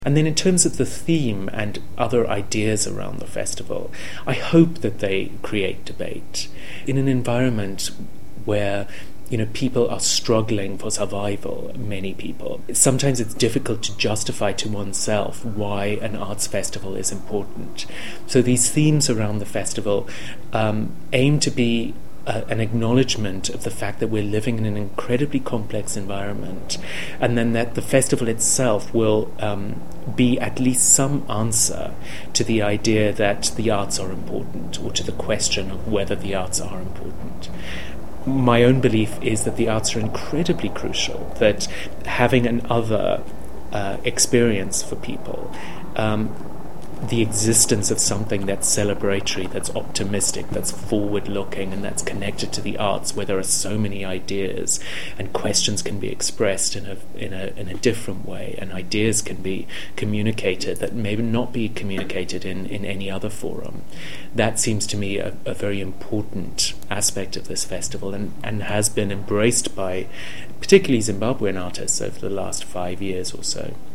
And then in terms of the theme and other ideas around the festival, I hope that they create debate in an environment where people are struggling for survival, many people. Sometimes it's difficult to justify to oneself why an arts festival is important. So these themes around the festival aim to be an acknowledgement of the fact that we're living in an incredibly complex environment, and then that the festival itself will be at least some answer to the idea that the arts are important, or to the question of whether the arts are important. My own belief is that the arts are incredibly crucial, that having an other experience for people, the existence of something that's celebratory, that's optimistic, that's forward-looking, and that's connected to the arts, where there are so many ideas and questions can be expressed in a different way, and ideas can be communicated that may not be communicated in any other forum. That seems to me a very important aspect of this festival, and has been embraced by particularly Zimbabwean artists over the last 5 years or so.